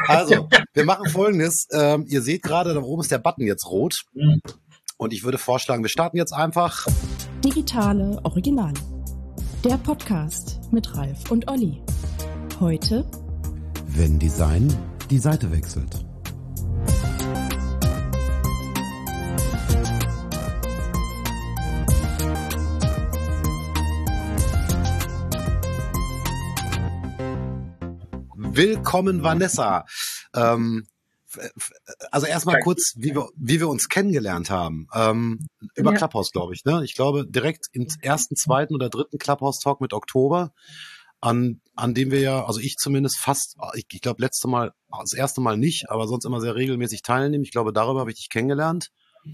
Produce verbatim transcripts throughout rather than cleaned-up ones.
Also, wir machen Folgendes. Ähm, ihr seht gerade, da oben ist der Button jetzt rot. Und ich würde vorschlagen, wir starten jetzt einfach. Digitale Originale. Der Podcast mit Ralf und Olli. Heute: Wenn Design die Seite wechselt. Willkommen, Vanessa. Ähm, also erstmal kurz, wie wir, wie wir uns kennengelernt haben. Ähm, über ja. Clubhouse, glaube ich. Ne? Ich glaube, direkt im ersten, zweiten oder dritten Clubhouse-Talk mit Oktober, an, an dem wir ja, also ich zumindest fast, ich, ich glaube, letzte Mal, das erste Mal nicht, aber sonst immer sehr regelmäßig teilnehmen. Ich glaube, darüber habe ich dich kennengelernt.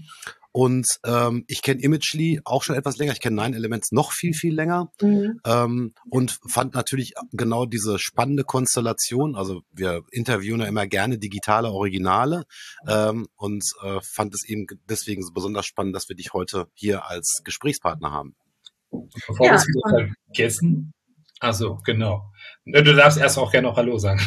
Und ähm, ich kenne Imagely auch schon etwas länger. Ich kenne Nine Elements noch viel, viel länger. Mhm. Ähm, und fand natürlich genau diese spannende Konstellation. Also wir interviewen ja immer gerne digitale Originale ähm, und äh, fand es eben deswegen so besonders spannend, dass wir dich heute hier als Gesprächspartner haben. Bevor ja, wir es wieder vergessen. Also genau. Du darfst erst auch gerne noch Hallo sagen.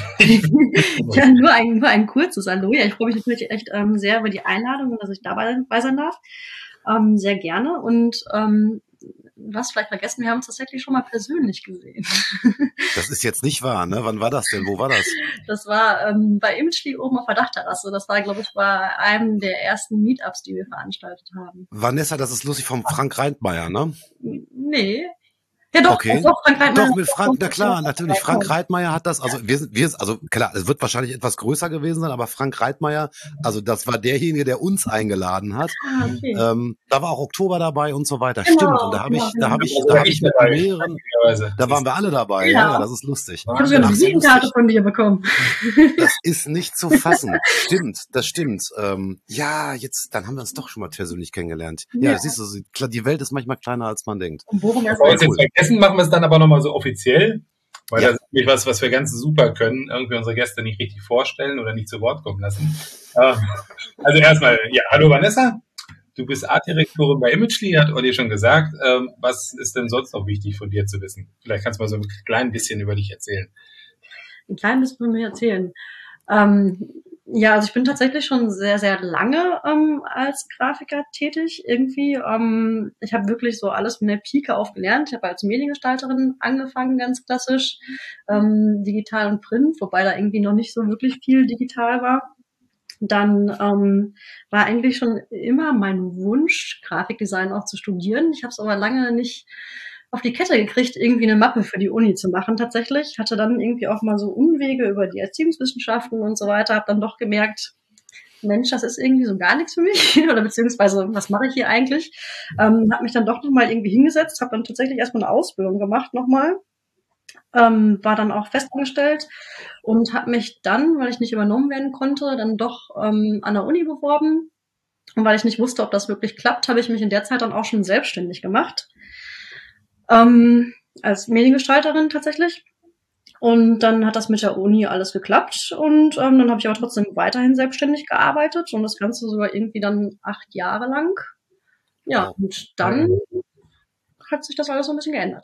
Ja, nur ein, nur ein kurzes Hallo. Ja, ich freue mich natürlich echt ähm, sehr über die Einladung und dass ich dabei sein darf. Ähm, sehr gerne. Und ähm, was vielleicht vergessen, wir haben uns tatsächlich schon mal persönlich gesehen. Das ist jetzt nicht wahr, ne? Wann war das denn? Wo war das? Das war ähm, bei Imagely oben auf der Dachterrasse. Das war, glaube ich, bei einem der ersten Meetups, die wir veranstaltet haben. Vanessa, das ist lustig vom Frank Reitmeier, ne? Nee. Ja, doch, okay. doch, Frank Reitmeier. Doch, mit Frank, na klar, natürlich. Frank Reitmeier hat das, also wir sind, wir, also klar, es wird wahrscheinlich etwas größer gewesen sein, aber Frank Reitmeier, also das war derjenige, der uns eingeladen hat. Ah, okay. Ähm, da war auch Oktober dabei und so weiter. Genau, Stimmt. Und da habe ich, genau, da habe ich, genau. da habe ich mit mehreren, da waren wir alle dabei. Ja, ja, das ist lustig. Ich habe sogar eine Visitenkarte von dir bekommen. Das ist nicht zu fassen. Stimmt, das stimmt. Ähm, ja, jetzt, dann haben wir uns doch schon mal persönlich kennengelernt. Ja, ja. Siehst du, klar, die Welt ist manchmal kleiner, als man denkt. Und worum wir es jetzt vergessen, machen wir es dann aber nochmal so offiziell, weil ja. Das ist nämlich was, was wir ganz super können, irgendwie unsere Gäste nicht richtig vorstellen oder nicht zu Wort kommen lassen. Also erstmal, ja, hallo Vanessa, du bist Artdirektorin bei Imagely, hat Olli schon gesagt. Was ist denn sonst noch wichtig von dir zu wissen? Vielleicht kannst du mal so ein klein bisschen über dich erzählen. Ein klein bisschen von mir erzählen. Ähm, Ja, also ich bin tatsächlich schon sehr, sehr lange ähm, als Grafiker tätig irgendwie. Ähm, ich habe wirklich so alles von der Pike auf gelernt. Ich habe als Mediengestalterin angefangen, ganz klassisch, ähm, digital und Print, wobei da irgendwie noch nicht so wirklich viel digital war. Dann ähm, war eigentlich schon immer mein Wunsch, Grafikdesign auch zu studieren. Ich habe es aber lange nicht auf die Kette gekriegt, irgendwie eine Mappe für die Uni zu machen tatsächlich. Hatte dann irgendwie auch mal so Umwege über die Erziehungswissenschaften und so weiter. Habe dann doch gemerkt, Mensch, das ist irgendwie so gar nichts für mich. Oder beziehungsweise, was mache ich hier eigentlich? Ähm, habe mich dann doch nochmal irgendwie hingesetzt, habe dann tatsächlich erstmal eine Ausbildung gemacht nochmal. Ähm, war dann auch festangestellt und habe mich dann, weil ich nicht übernommen werden konnte, dann doch ähm, an der Uni beworben. Und weil ich nicht wusste, ob das wirklich klappt, habe ich mich in der Zeit dann auch schon selbstständig gemacht. Ähm, als Mediengestalterin tatsächlich. Und dann hat das mit der Uni alles geklappt und ähm, dann habe ich aber trotzdem weiterhin selbstständig gearbeitet und das Ganze sogar irgendwie dann acht Jahre lang. Ja, und dann hat sich das alles so ein bisschen geändert.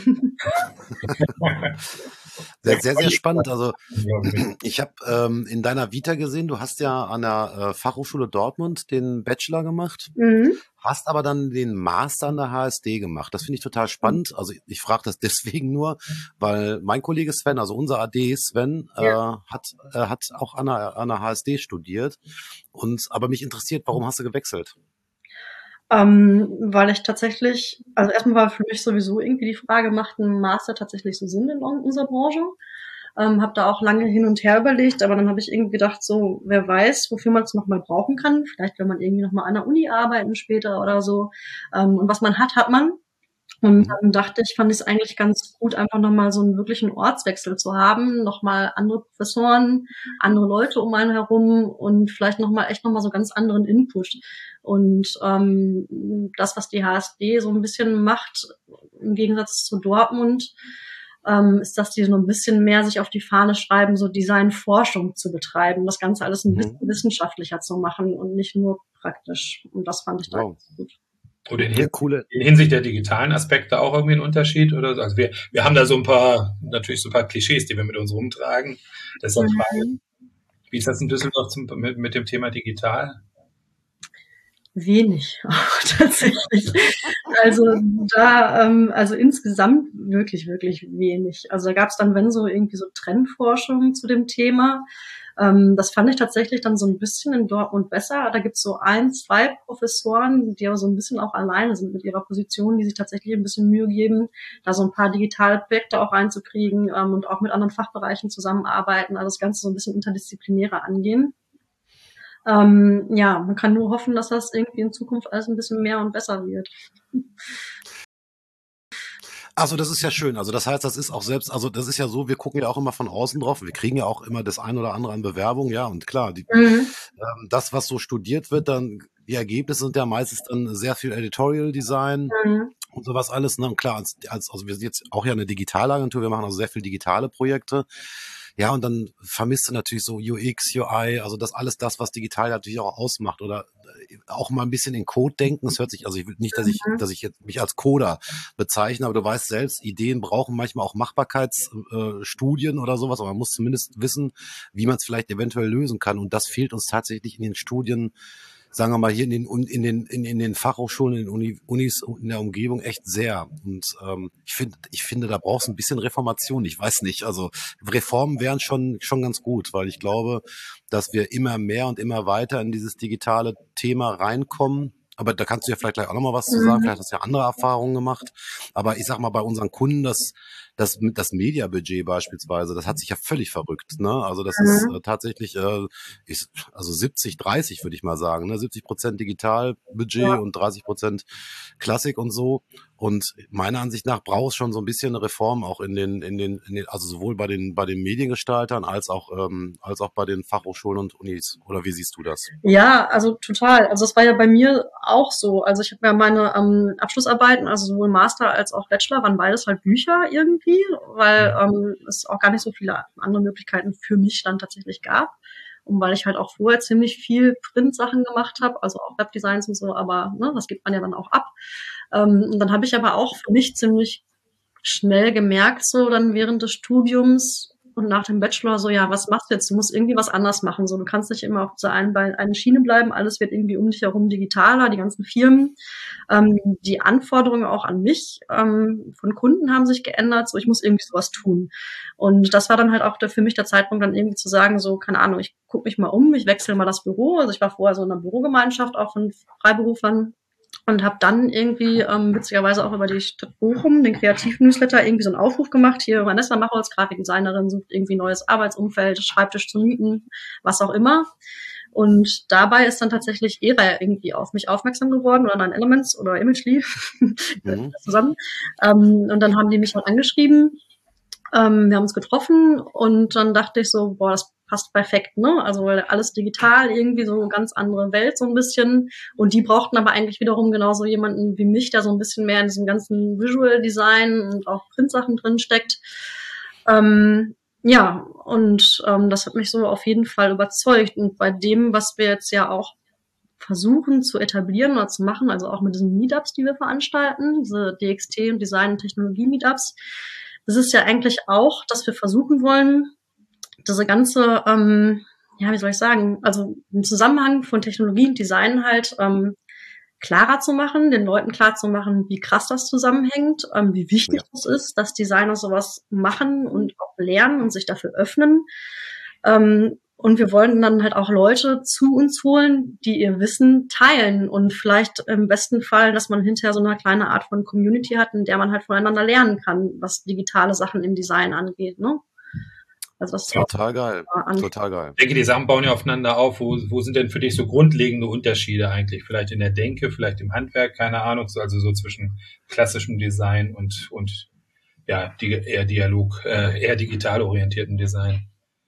Sehr, sehr, sehr spannend. Also ich habe ähm, in deiner Vita gesehen, du hast ja an der äh, Fachhochschule Dortmund den Bachelor gemacht, mhm. hast aber dann den Master an der H S D gemacht. Das finde ich total spannend. Also ich, ich frage das deswegen nur, weil mein Kollege Sven, also unser A D Sven, ja. äh, hat, äh, hat auch an der, an der H S D studiert. Und aber mich interessiert, warum hast du gewechselt? Ähm, weil ich tatsächlich, also erstmal war für mich sowieso irgendwie die Frage, macht ein Master tatsächlich so Sinn in unserer Branche? Ähm, habe da auch lange hin und her überlegt, aber dann habe ich irgendwie gedacht, so, wer weiß, wofür man es nochmal brauchen kann. Vielleicht will man irgendwie nochmal an der Uni arbeiten später oder so. Ähm, und was man hat, hat man. Und dann dachte ich, fand ich es eigentlich ganz gut, einfach nochmal so einen wirklichen Ortswechsel zu haben, nochmal andere Professoren, andere Leute um einen herum und vielleicht nochmal echt nochmal so ganz anderen Input. Und ähm, das, was die H S D so ein bisschen macht, im Gegensatz zu Dortmund, ähm, ist, dass die so ein bisschen mehr sich auf die Fahne schreiben, so Designforschung zu betreiben, das Ganze alles ein bisschen mhm. wissenschaftlicher zu machen und nicht nur praktisch. Und das fand ich da wow. ganz gut. Oder in, coole. in Hinsicht der digitalen Aspekte auch irgendwie ein Unterschied? Oder so? Also wir, wir haben da so ein paar, natürlich so ein paar Klischees, die wir mit uns rumtragen. Das ist eine Frage, Wie ist das in Düsseldorf zum, mit, mit dem Thema digital? Wenig, tatsächlich. Also da, ähm, also insgesamt wirklich, wirklich wenig. Also da gab es dann, wenn so irgendwie so Trendforschung zu dem Thema. Ähm, das fand ich tatsächlich dann so ein bisschen in Dortmund besser. Da gibt es so ein, zwei Professoren, die aber so ein bisschen auch alleine sind mit ihrer Position, die sich tatsächlich ein bisschen Mühe geben, da so ein paar digitale Projekte auch reinzukriegen ähm, und auch mit anderen Fachbereichen zusammenarbeiten, also das Ganze so ein bisschen interdisziplinärer angehen. Ähm, ja, man kann nur hoffen, dass das irgendwie in Zukunft alles ein bisschen mehr und besser wird. Also das ist ja schön. Also das heißt, das ist auch selbst, also das ist ja so, wir gucken ja auch immer von außen drauf. Wir kriegen ja auch immer das ein oder andere an Bewerbung, ja. Und klar, die, Mhm. ähm, das, was so studiert wird, dann die Ergebnisse sind ja meistens dann sehr viel Editorial Design Mhm. und sowas alles. Ne? Und klar, als, als, also wir sind jetzt auch ja eine Digitalagentur, wir machen also sehr viel digitale Projekte. Ja, und dann vermisst du natürlich so U X, U I, also das alles das, was digital natürlich auch ausmacht oder auch mal ein bisschen in Code denken. Es hört sich, also ich will nicht, dass ich, dass ich jetzt mich als Coder bezeichne, aber du weißt selbst, Ideen brauchen manchmal auch Machbarkeitsstudien äh, oder sowas, aber man muss zumindest wissen, wie man es vielleicht eventuell lösen kann. Und das fehlt uns tatsächlich in den Studien, sagen wir mal, hier in den, in den, in, in den Fachhochschulen, in den Uni, Unis in der Umgebung echt sehr. Und ähm, ich finde, ich finde, da brauchst du ein bisschen Reformation. Ich weiß nicht. Also Reformen wären schon, schon ganz gut, weil ich glaube, dass wir immer mehr und immer weiter in dieses digitale Thema reinkommen. Aber da kannst du ja vielleicht gleich auch nochmal was zu sagen. Vielleicht hast du ja andere Erfahrungen gemacht. Aber ich sag mal, bei unseren Kunden, das, das, das Media-Budget beispielsweise, das hat sich ja völlig verrückt. Ne? Also das Mhm. ist äh, tatsächlich, äh, ich, also siebzig, dreißig würde ich mal sagen. Ne? siebzig Prozent Digitalbudget Ja. und dreißig Prozent Klassik und so. Und meiner Ansicht nach braucht es schon so ein bisschen eine Reform auch in den, in den, in den, also sowohl bei den, bei den Mediengestaltern als auch, ähm, als auch bei den Fachhochschulen und Unis. Oder wie siehst du das? Ja, also total. Also es war ja bei mir auch so. Also ich habe ja meine ähm, Abschlussarbeiten, also sowohl Master als auch Bachelor, waren beides halt Bücher irgendwie, weil ähm, es auch gar nicht so viele andere Möglichkeiten für mich dann tatsächlich gab. Und weil ich halt auch vorher ziemlich viel Print-Sachen gemacht habe, also auch Webdesigns und so, aber ne, das gibt man ja dann auch ab. Ähm, und dann habe ich aber auch für mich ziemlich schnell gemerkt, so dann während des Studiums und nach dem Bachelor, so, ja, was machst du jetzt? Du musst irgendwie was anders machen. So, du kannst nicht immer auf dieser einen, einen Schiene bleiben. Alles wird irgendwie um dich herum digitaler, die ganzen Firmen. Ähm, die Anforderungen auch an mich ähm, von Kunden haben sich geändert. So, ich muss irgendwie sowas tun. Und das war dann halt auch der, für mich der Zeitpunkt, dann irgendwie zu sagen, so, keine Ahnung, ich gucke mich mal um, ich wechsle mal das Büro. Also ich war vorher so in einer Bürogemeinschaft auch von Freiberuflern. Und habe dann irgendwie ähm, witzigerweise auch über die Stadt Bochum, den Kreativ-Newsletter, irgendwie so einen Aufruf gemacht. Hier, Vanessa Machholz, Grafikdesignerin, sucht irgendwie neues Arbeitsumfeld, Schreibtisch zu mieten, was auch immer. Und dabei ist dann tatsächlich Era irgendwie auf mich aufmerksam geworden oder dann Elements oder Imagely mhm. zusammen. Ähm, und dann haben die mich halt angeschrieben. Ähm, wir haben uns getroffen und dann dachte ich so, boah, das passt perfekt, ne? Also weil alles digital, irgendwie so eine ganz andere Welt so ein bisschen. Und die brauchten aber eigentlich wiederum genauso jemanden wie mich, der so ein bisschen mehr in diesem ganzen Visual Design und auch Printsachen drin steckt. Ähm, ja, und ähm, das hat mich so auf jeden Fall überzeugt. Und bei dem, was wir jetzt ja auch versuchen zu etablieren oder zu machen, also auch mit diesen Meetups, die wir veranstalten, diese D X T und Design- und Technologie-Meetups, das ist ja eigentlich auch, dass wir versuchen wollen, diese ganze, ähm, ja, wie soll ich sagen, also im Zusammenhang von Technologie und Design halt ähm, klarer zu machen, den Leuten klar zu machen, wie krass das zusammenhängt, ähm, wie wichtig ja. das ist, dass Designer sowas machen und auch lernen und sich dafür öffnen. Ähm, und wir wollen dann halt auch Leute zu uns holen, die ihr Wissen teilen und vielleicht im besten Fall, dass man hinterher so eine kleine Art von Community hat, in der man halt voneinander lernen kann, was digitale Sachen im Design angeht, ne? Also das ist total geil, total geil. Ich denke, die Sachen bauen ja aufeinander auf. Wo, wo sind denn für dich so grundlegende Unterschiede eigentlich? Vielleicht in der Denke, vielleicht im Handwerk, keine Ahnung, also so zwischen klassischem Design und, und ja, die, eher Dialog, äh, eher digital orientierten Design.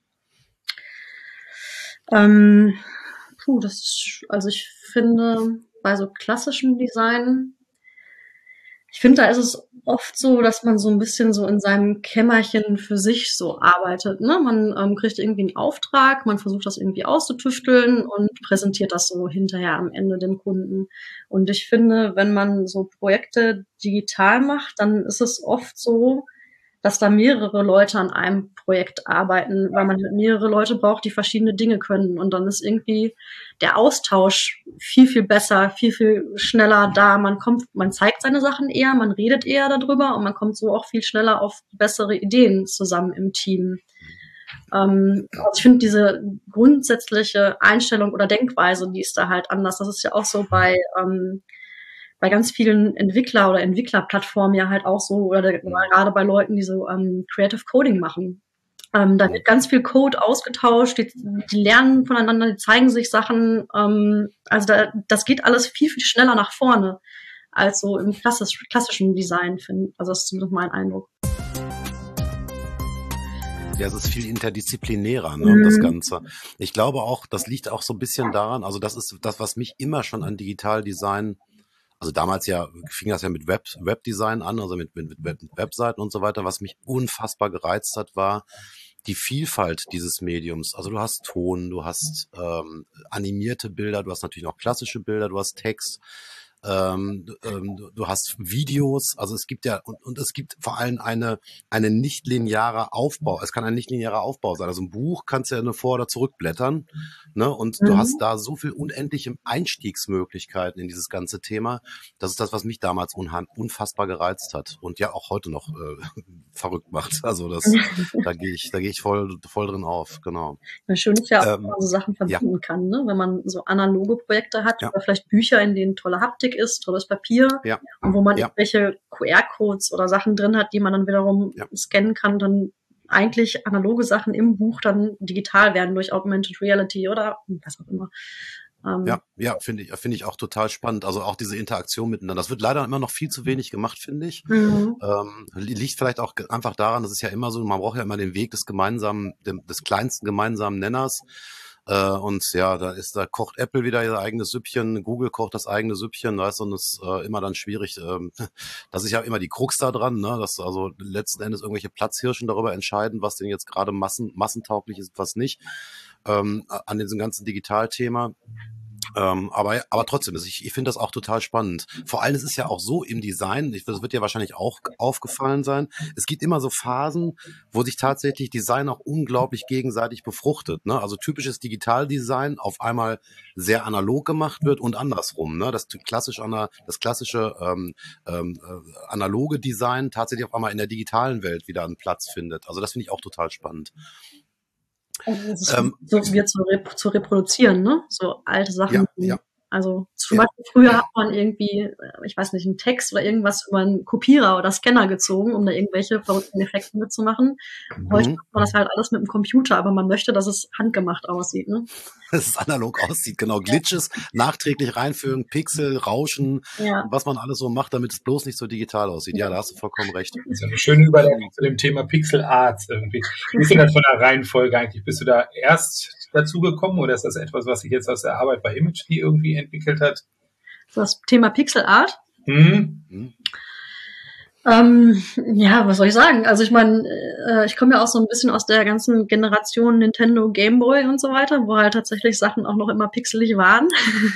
Ähm, puh, das, also ich finde, bei so klassischem Design, ich finde, da ist es oft so, dass man so ein bisschen so in seinem Kämmerchen für sich so arbeitet, ne? Man ähm, kriegt irgendwie einen Auftrag, man versucht das irgendwie auszutüfteln und präsentiert das so hinterher am Ende dem Kunden. Und ich finde, wenn man so Projekte digital macht, dann ist es oft so, dass da mehrere Leute an einem Projekt arbeiten, weil man halt mehrere Leute braucht, die verschiedene Dinge können. Und dann ist irgendwie der Austausch viel, viel besser, viel, viel schneller da. Man kommt, man zeigt seine Sachen eher, man redet eher darüber und man kommt so auch viel schneller auf bessere Ideen zusammen im Team. Ähm, also ich finde diese grundsätzliche Einstellung oder Denkweise, die ist da halt anders. Das ist ja auch so bei ähm, bei ganz vielen Entwickler- oder Entwicklerplattformen ja halt auch so, oder der, gerade bei Leuten, die so ähm, Creative Coding machen. Ähm, da wird ganz viel Code ausgetauscht, die, die lernen voneinander, die zeigen sich Sachen. Ähm, also da, das geht alles viel, viel schneller nach vorne als so im klassisch, klassischen Design, find, also das ist zumindest mein Eindruck. Ja, es ist viel interdisziplinärer, ne, Mhm. das Ganze. Ich glaube auch, das liegt auch so ein bisschen daran, also das ist das, was mich immer schon an Digitaldesign, also damals ja, fing das ja mit Web, Webdesign an, also mit, mit, mit Webseiten und so weiter, was mich unfassbar gereizt hat, war die Vielfalt dieses Mediums. Also du hast Ton, du hast ähm, animierte Bilder, du hast natürlich noch klassische Bilder, du hast Text, ähm, ähm, du, du hast Videos, also es gibt ja, und, und es gibt vor allem eine, eine nicht-lineare Aufbau. Es kann ein nicht-linearer Aufbau sein. Also ein Buch kannst du ja nur vor- oder zurückblättern, ne? Und Mhm. du hast da so viel unendliche Einstiegsmöglichkeiten in dieses ganze Thema. Das ist das, was mich damals unhan- unfassbar gereizt hat und ja auch heute noch äh, verrückt macht. Also das, da gehe ich, da gehe ich voll, voll drin auf, genau. Das Schöne ist ja auch, wenn Ähm, man so Sachen ja, verbinden kann, ne? Wenn man so analoge Projekte hat ja, oder vielleicht Bücher, in denen tolle Haptik ist, tolles Papier ja, und wo man ja, irgendwelche Q R-Codes oder Sachen drin hat, die man dann wiederum ja. scannen kann, dann eigentlich analoge Sachen im Buch dann digital werden durch Augmented Reality oder was auch immer. Ähm, Ja, ja, finde ich, finde ich auch total spannend. Also auch diese Interaktion miteinander. Das wird leider immer noch viel zu wenig gemacht, finde ich. mhm. Ähm, li- liegt vielleicht auch ge- einfach daran, das ist ja immer so, man braucht ja immer den Weg des gemeinsamen, dem, des kleinsten gemeinsamen Nenners. Äh, und ja, da ist, da kocht Apple wieder ihr eigenes Süppchen, Google kocht das eigene Süppchen, weißt du, und es ist äh, immer dann schwierig. Ähm, das ist ja immer die Krux da dran, ne, dass also letzten Endes irgendwelche Platzhirschen darüber entscheiden, was denn jetzt gerade massen, massentauglich ist, was nicht, ähm, an diesem ganzen Digitalthema. Ähm, aber, aber trotzdem, ich, ich finde das auch total spannend. Vor allem, es ist ja auch so im Design, ich, das wird dir wahrscheinlich auch aufgefallen sein, es gibt immer so Phasen, wo sich tatsächlich Design auch unglaublich gegenseitig befruchtet. Ne? Also typisches Digitaldesign auf einmal sehr analog gemacht wird und andersrum. Ne? Das, klassisch, das klassische ähm, ähm, äh, analoge Design tatsächlich auf einmal in der digitalen Welt wieder einen Platz findet. Also das finde ich auch total spannend. Also es ist Ähm, so wir zu, rep zu reproduzieren, ne? So alte Sachen. ja, ja. Also zum Ja. Beispiel früher hat man irgendwie, ich weiß nicht, einen Text oder irgendwas über einen Kopierer oder Scanner gezogen, um da irgendwelche verrückten Effekte mitzumachen. Heute Mhm. macht man das halt alles mit dem Computer, aber man möchte, dass es handgemacht aussieht, ne? Dass es analog aussieht, genau. Glitches nachträglich reinfügen, Pixel, Rauschen, Ja. was man alles so macht, damit es bloß nicht so digital aussieht. Ja, da hast du vollkommen recht. Das ist eine schöne Überleitung zu dem Thema Pixel Art irgendwie. Wie ist denn das von der Reihenfolge eigentlich? Bist du da erst dazu gekommen oder ist das etwas, was sich jetzt aus der Arbeit bei Imagely irgendwie entwickelt hat? Das Thema Pixel Art. Hm? Hm? Ähm, ja, was soll ich sagen? Also ich meine, äh, ich komme ja auch so ein bisschen aus der ganzen Generation Nintendo, Game Boy und so weiter, wo halt tatsächlich Sachen auch noch immer pixelig waren.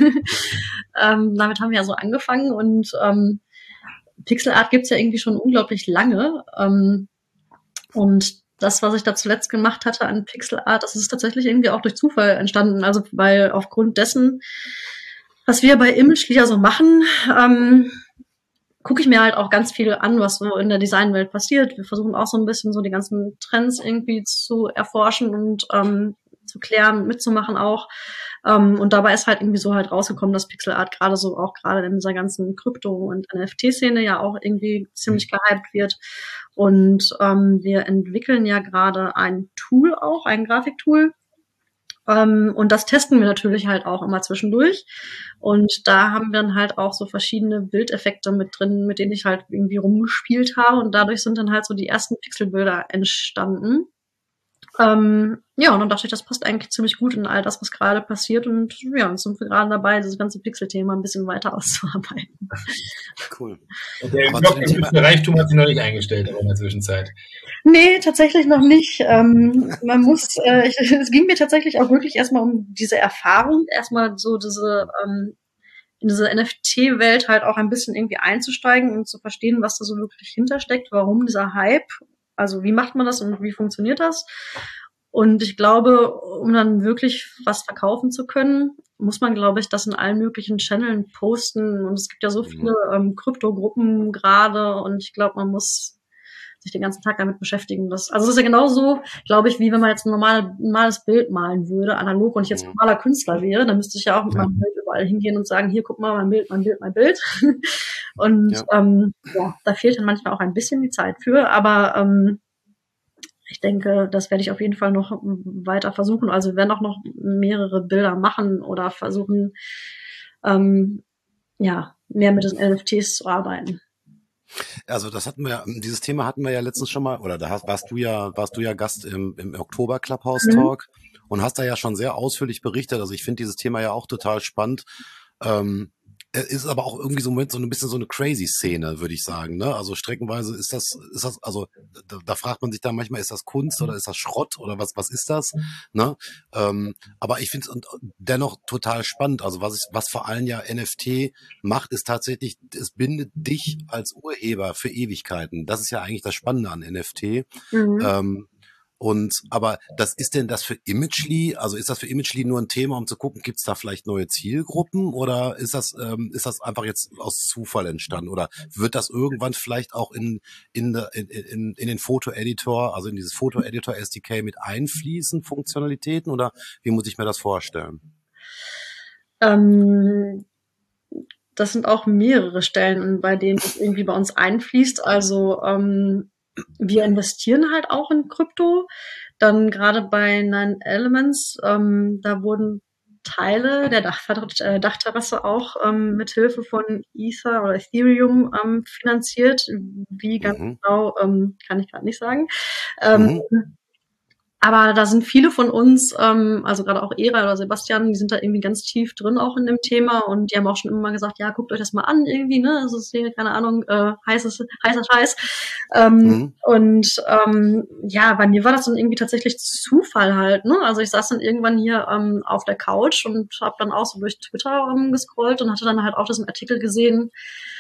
ähm, damit haben wir ja so angefangen und ähm, Pixel Art gibt's ja irgendwie schon unglaublich lange. Ähm, und das, was ich da zuletzt gemacht hatte an Pixel Art, das ist tatsächlich irgendwie auch durch Zufall entstanden. Also weil aufgrund dessen, was wir bei Imagely ja so machen, ähm, gucke ich mir halt auch ganz viel an, was so in der Designwelt passiert. Wir versuchen auch so ein bisschen so die ganzen Trends irgendwie zu erforschen und ähm, zu klären, mitzumachen auch. Ähm, und dabei ist halt irgendwie so halt rausgekommen, dass Pixel Art gerade so auch gerade in dieser ganzen Krypto- und N F T-Szene ja auch irgendwie ziemlich gehypt wird. Und ähm, wir entwickeln ja gerade ein Tool auch, ein Grafiktool. Um, und das testen wir natürlich halt auch immer zwischendurch. Und da haben wir dann halt auch so verschiedene Bildeffekte mit drin, mit denen ich halt irgendwie rumgespielt habe. Und dadurch sind dann halt so die ersten Pixelbilder entstanden. Um, ja, und dann dachte ich, das passt eigentlich ziemlich gut in all das, was gerade passiert. Und ja, dann sind wir gerade dabei, das ganze Pixel-Thema ein bisschen weiter auszuarbeiten. Cool. Der Reichtum hat sich noch nicht eingestellt, aber in der Zwischenzeit. Nee, tatsächlich noch nicht. Ähm, man muss, äh, ich, es ging mir tatsächlich auch wirklich erstmal um diese Erfahrung, erstmal so diese, ähm, in diese N F T-Welt halt auch ein bisschen irgendwie einzusteigen und zu verstehen, was da so wirklich hintersteckt, warum dieser Hype. also wie macht man das und wie funktioniert das? Und ich glaube, um dann wirklich was verkaufen zu können, muss man, glaube ich, das in allen möglichen Channeln posten. Und es gibt ja so viele ähm, Kryptogruppen gerade und ich glaube, man muss sich den ganzen Tag damit beschäftigen. Das, also es ist ja genauso, glaube ich, wie wenn man jetzt ein, normal, ein normales Bild malen würde, analog, und ich jetzt ein normaler Künstler wäre, dann müsste ich ja auch mit meinem Bild überall hingehen und sagen, hier, guck mal, mein Bild, mein Bild, mein Bild. Und ja. Ähm, ja, da fehlt dann manchmal auch ein bisschen die Zeit für, aber ähm, ich denke, das werde ich auf jeden Fall noch weiter versuchen. Also wir werden auch noch mehrere Bilder machen oder versuchen, ähm, ja, mehr mit den N F Ts zu arbeiten. Also das hatten wir, dieses Thema hatten wir ja letztens schon mal, oder da hast, warst du ja, warst du ja Gast im, im Oktober Clubhouse Talk mhm. und hast da ja schon sehr ausführlich berichtet. Also ich finde dieses Thema ja auch total spannend. Ähm, ist aber auch irgendwie so mit so ein bisschen so eine crazy Szene, würde ich sagen, ne? Also streckenweise ist das, ist das, also da, da fragt man sich dann manchmal, ist das Kunst oder ist das Schrott oder was, was ist das, ne? Ähm, aber ich finde es dennoch total spannend. Also was ich, was vor allem ja N F T macht, ist tatsächlich, es bindet dich als Urheber für Ewigkeiten. Das ist ja eigentlich das Spannende an N F T. Mhm. Ähm, Und aber das ist denn das für Imagely? Also ist das für Imagely nur ein Thema, um zu gucken, gibt es da vielleicht neue Zielgruppen oder ist das ähm, ist das einfach jetzt aus Zufall entstanden oder wird das irgendwann vielleicht auch in in in in, in den Foto-Editor, also in dieses Foto-Editor S D K mit einfließen, Funktionalitäten, oder wie muss ich mir das vorstellen? Ähm, das sind auch mehrere Stellen, bei denen es irgendwie bei uns einfließt. Also ähm, wir investieren halt auch in Krypto. Dann gerade bei Nine Elements, ähm, da wurden Teile der Dach, äh, Dachterrasse auch ähm, mit Hilfe von Ether oder Ethereum ähm, finanziert. Wie ganz mhm. genau, ähm, kann ich gerade nicht sagen. Ähm, mhm. Aber da sind viele von uns, ähm, also gerade auch Era oder Sebastian, die sind da irgendwie ganz tief drin auch in dem Thema und die haben auch schon immer gesagt, ja, guckt euch das mal an irgendwie, ne, es ist hier, keine Ahnung, äh, heißes, heißer Scheiß. Ähm, mhm. Und ähm, ja, bei mir war das dann irgendwie tatsächlich Zufall halt, ne, also ich saß dann irgendwann hier ähm, auf der Couch und habe dann auch so durch Twitter ähm, gescrollt und hatte dann halt auch diesen Artikel gesehen.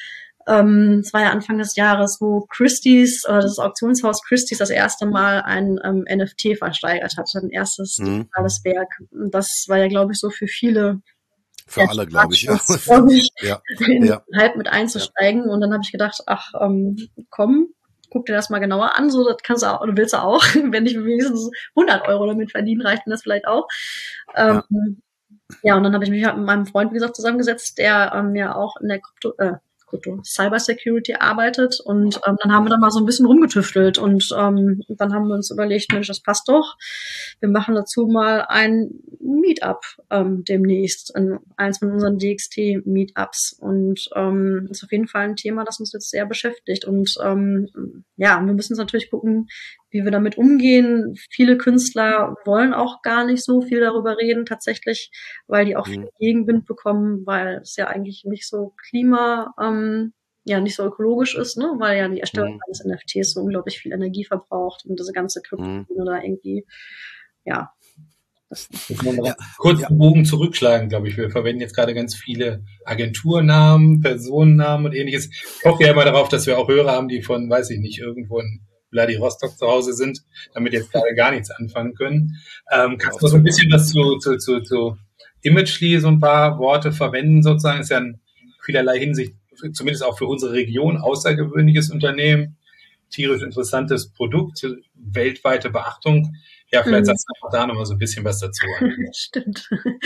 Ähm, es war ja Anfang des Jahres, wo Christie's, äh, das Auktionshaus Christie's das erste Mal ein ähm, N F T versteigert hat, ein erstes mhm. digitales Werk. Das war ja, glaube ich, so für viele. Für alle, glaube ich, ja. Glaub ich, ja. in ja. den Hype mit einzusteigen. Ja. Und dann habe ich gedacht, ach, ähm, komm, guck dir das mal genauer an. So, das kannst du auch, du willst du auch. Wenn ich wenigstens hundert Euro damit verdienen, reicht mir das vielleicht auch. Ähm, ja. ja, und dann habe ich mich halt mit meinem Freund, wie gesagt, zusammengesetzt, der ähm, ja auch in der Krypto, äh, Cybersecurity arbeitet und ähm, dann haben wir da mal so ein bisschen rumgetüftelt und ähm, dann haben wir uns überlegt, Mensch, das passt doch. Wir machen dazu mal ein Meetup ähm, demnächst, in eins von unseren D X T-Meetups und ähm, ist auf jeden Fall ein Thema, das uns jetzt sehr beschäftigt und ähm, ja, wir müssen jetzt natürlich gucken, wie wir damit umgehen. Viele Künstler wollen auch gar nicht so viel darüber reden tatsächlich, weil die auch viel Gegenwind bekommen, weil es ja eigentlich nicht so klima, ähm, ja nicht so ökologisch ist, ne, weil ja die Erstellung mhm. eines N F Ts so unglaublich viel Energie verbraucht und diese ganze Krypto mhm. oder irgendwie, ja. Das ja. Kurz den Bogen zurückschlagen, glaube ich. Wir verwenden jetzt gerade ganz viele Agenturnamen, Personennamen und ähnliches. Ich hoffe ja immer darauf, dass wir auch Hörer haben, die von, weiß ich nicht, irgendwo in Vladivostok zu Hause sind, damit jetzt gerade gar nichts anfangen können. Ähm, kannst du so ein bisschen was zu, zu, zu, zu Imagely, so ein paar Worte verwenden sozusagen? Ist ja in vielerlei Hinsicht, zumindest auch für unsere Region, außergewöhnliches Unternehmen, tierisch interessantes Produkt, weltweite Beachtung. Ja, vielleicht sagst du einfach da nochmal so ein bisschen was dazu. Stimmt.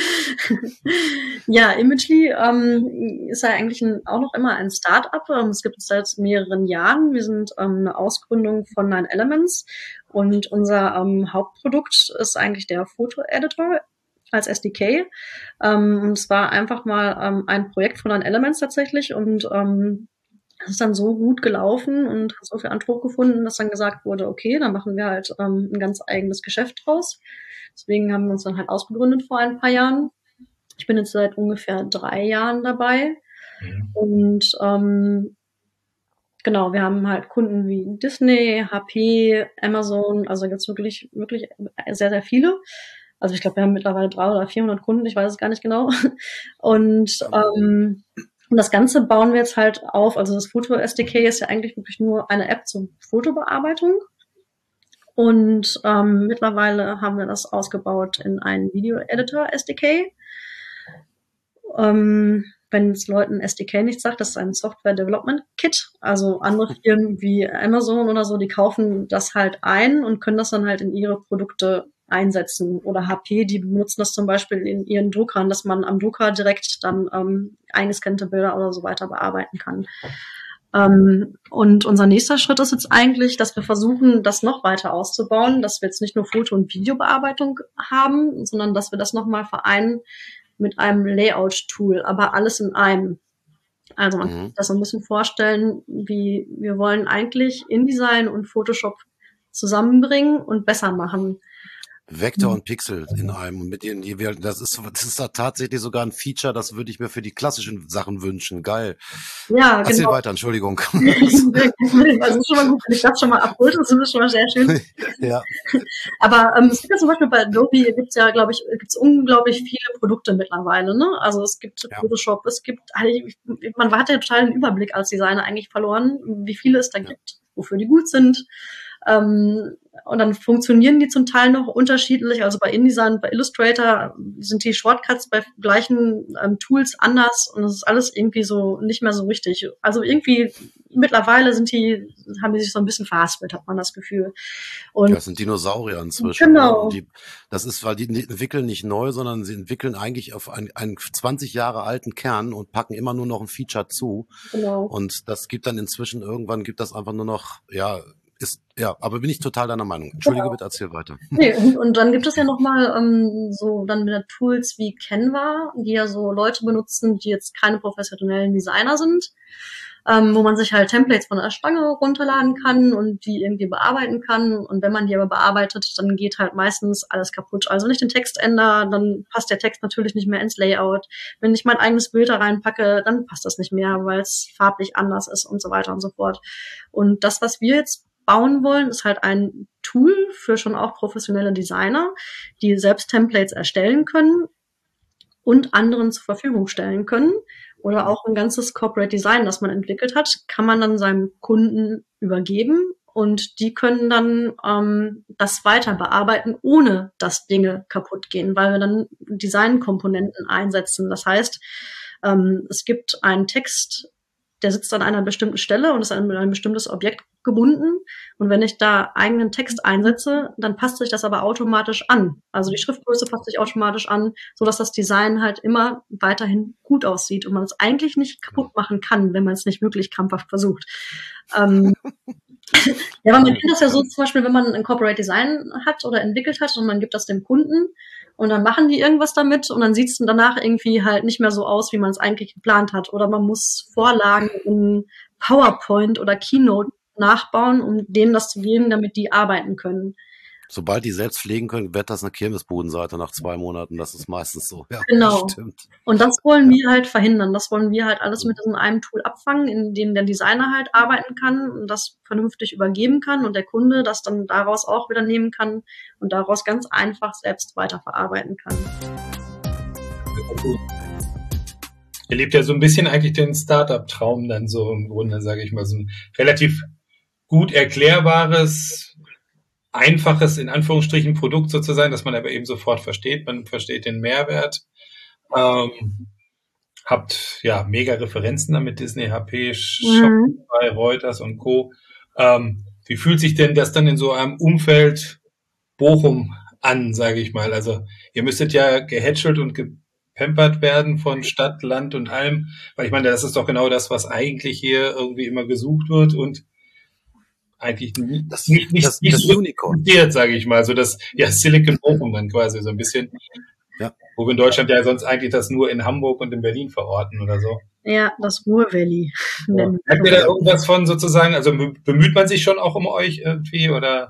Ja, Imagely ähm, ist ja eigentlich ein, auch noch immer ein Start-up. Ähm, es gibt es seit mehreren Jahren. Wir sind ähm, eine Ausgründung von Nine Elements und unser ähm, Hauptprodukt ist eigentlich der Foto-Editor als S D K. Ähm, und es war einfach mal ähm, ein Projekt von Nine Elements tatsächlich und ähm, das ist dann so gut gelaufen und hat so viel Anspruch gefunden, dass dann gesagt wurde, okay, dann machen wir halt ähm, ein ganz eigenes Geschäft draus. Deswegen haben wir uns dann halt ausgegründet vor ein paar Jahren. Ich bin jetzt seit ungefähr drei Jahren dabei. Mhm. Und ähm, genau, wir haben halt Kunden wie Disney, H P, Amazon, also jetzt wirklich, wirklich sehr, sehr viele. Also ich glaube, wir haben mittlerweile dreihundert oder vierhundert Kunden, ich weiß es gar nicht genau. Und ähm, Und das Ganze bauen wir jetzt halt auf, also das Foto-S D K ist ja eigentlich wirklich nur eine App zur Fotobearbeitung. Und ähm, mittlerweile haben wir das ausgebaut in einen Video-Editor S D K. Ähm, wenn es Leuten S D K nicht sagt, das ist ein Software Development Kit. Also andere Firmen wie Amazon oder so, die kaufen das halt ein und können das dann halt in ihre Produkte einsetzen. Oder H P, die benutzen das zum Beispiel in ihren Druckern, dass man am Drucker direkt dann ähm, eingescannte Bilder oder so weiter bearbeiten kann. Ähm, und unser nächster Schritt ist jetzt eigentlich, dass wir versuchen, das noch weiter auszubauen, dass wir jetzt nicht nur Foto- und Videobearbeitung haben, sondern dass wir das nochmal vereinen mit einem Layout-Tool, aber alles in einem. Also man kann sich das so ein bisschen vorstellen, wie wir wollen eigentlich InDesign und Photoshop zusammenbringen und besser machen. Vektor und Pixel in einem, mit denen wir, das ist, das ist da tatsächlich sogar ein Feature, das würde ich mir für die klassischen Sachen wünschen. Geil. Ja, Erzähl genau. weiter, Entschuldigung. Also das ist schon mal gut, wenn ich das schon mal abholt, das ist schon mal sehr schön. Ja. Aber ähm, es gibt ja zum Beispiel bei Adobe, gibt es ja, glaube ich, gibt's unglaublich viele Produkte mittlerweile, ne? Also es gibt ja. Photoshop, es gibt, man hat ja total den Überblick als Designer eigentlich verloren, wie viele es da ja. gibt, wofür die gut sind. Ähm, und dann funktionieren die zum Teil noch unterschiedlich. Also bei InDesign, bei Illustrator sind die Shortcuts bei gleichen ähm, Tools anders und es ist alles irgendwie so nicht mehr so richtig. Also irgendwie mittlerweile sind die, haben die sich so ein bisschen verhaspelt, hat man das Gefühl. Und ja, das sind Dinosaurier inzwischen. Genau. Ne? Die, das ist, weil die entwickeln nicht neu, sondern sie entwickeln eigentlich auf einen, einen zwanzig Jahre alten Kern und packen immer nur noch ein Feature zu. Genau. Und das gibt dann inzwischen irgendwann gibt das einfach nur noch, ja, ist, ja, aber bin ich total deiner Meinung. Entschuldige, genau. Bitte erzähl weiter. Nee, und, und dann gibt es ja nochmal ähm, so dann wieder Tools wie Canva, die ja so Leute benutzen, die jetzt keine professionellen Designer sind, ähm, wo man sich halt Templates von der Stange runterladen kann und die irgendwie bearbeiten kann. Und wenn man die aber bearbeitet, dann geht halt meistens alles kaputt. Also wenn ich den Text ändere, dann passt der Text natürlich nicht mehr ins Layout. Wenn ich mein eigenes Bild da reinpacke, dann passt das nicht mehr, weil es farblich anders ist und so weiter und so fort. Und das, was wir jetzt bauen wollen, ist halt ein Tool für schon auch professionelle Designer, die selbst Templates erstellen können und anderen zur Verfügung stellen können. Oder auch ein ganzes Corporate Design, das man entwickelt hat, kann man dann seinem Kunden übergeben und die können dann ähm, das weiter bearbeiten, ohne dass Dinge kaputt gehen, weil wir dann Designkomponenten einsetzen. Das heißt, ähm, es gibt einen Text, der sitzt an einer bestimmten Stelle und ist an ein bestimmtes Objekt gebunden. Und wenn ich da eigenen Text einsetze, dann passt sich das aber automatisch an. Also die Schriftgröße passt sich automatisch an, so dass das Design halt immer weiterhin gut aussieht und man es eigentlich nicht kaputt machen kann, wenn man es nicht wirklich krampfhaft versucht. Ähm, ja, aber man kennt das ja so zum Beispiel, wenn man ein Corporate Design hat oder entwickelt hat und man gibt das dem Kunden und dann machen die irgendwas damit und dann sieht es danach irgendwie halt nicht mehr so aus, wie man es eigentlich geplant hat. Oder man muss Vorlagen in PowerPoint oder Keynote nachbauen, um denen das zu geben, damit die arbeiten können. Sobald die selbst pflegen können, wird das eine Kirmesbudenseite nach zwei Monaten. Das ist meistens so. Ja, genau. Stimmt. Und das wollen wir halt verhindern. Das wollen wir halt alles mit diesem einem Tool abfangen, in dem der Designer halt arbeiten kann und das vernünftig übergeben kann und der Kunde das dann daraus auch wieder nehmen kann und daraus ganz einfach selbst weiterverarbeiten kann. Ihr lebt ja so ein bisschen eigentlich den Startup-Traum dann so im Grunde, sage ich mal, so ein relativ gut erklärbares, einfaches, in Anführungsstrichen, Produkt sozusagen, das man aber eben sofort versteht. Man versteht den Mehrwert. Ähm, habt ja mega Referenzen da mit Disney, H P, Shopify, mhm. Reuters und Co. Ähm, wie fühlt sich denn das dann in so einem Umfeld Bochum an, sage ich mal? Also ihr müsstet ja gehätschelt und gepampert werden von Stadt, Land und allem, weil ich meine, das ist doch genau das, was eigentlich hier irgendwie immer gesucht wird und eigentlich nie, das, nicht, nicht, das, nicht das so Unicorn, sage ich mal, so das ja Silicon Bochum dann quasi so ein bisschen, ja. Wo wir in Deutschland ja sonst eigentlich das nur in Hamburg und in Berlin verorten oder so. Ja, das Ruhr Valley. Ja. Habt ihr da irgendwas von sozusagen, also bemüht man sich schon auch um euch irgendwie oder?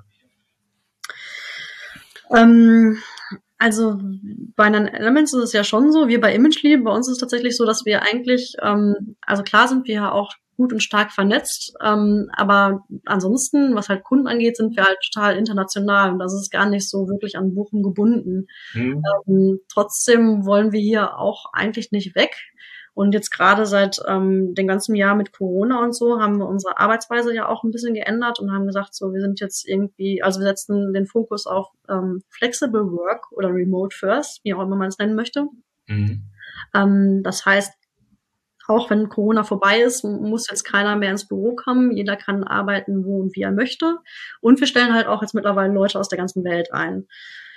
Ähm, also bei Nine Elements ist es ja schon so, wir bei Imagely, bei uns ist es tatsächlich so, dass wir eigentlich, ähm, also klar sind wir ja auch gut und stark vernetzt, ähm, aber ansonsten, was halt Kunden angeht, sind wir halt total international und das ist gar nicht so wirklich an Bochum gebunden. Mhm. Ähm, trotzdem wollen wir hier auch eigentlich nicht weg Und jetzt gerade seit ähm, dem ganzen Jahr mit Corona und so haben wir unsere Arbeitsweise ja auch ein bisschen geändert und haben gesagt, so wir sind jetzt irgendwie, also wir setzen den Fokus auf ähm, Flexible Work oder Remote First, wie auch immer man es nennen möchte. Mhm. Ähm, das heißt, auch wenn Corona vorbei ist, muss jetzt keiner mehr ins Büro kommen. Jeder kann arbeiten, wo und wie er möchte. Und wir stellen halt auch jetzt mittlerweile Leute aus der ganzen Welt ein.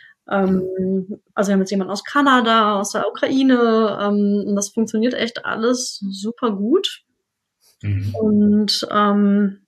Ähm, also wir haben jetzt jemanden aus Kanada, aus der Ukraine. Ähm, und das funktioniert echt alles super gut. Mhm. Und ähm,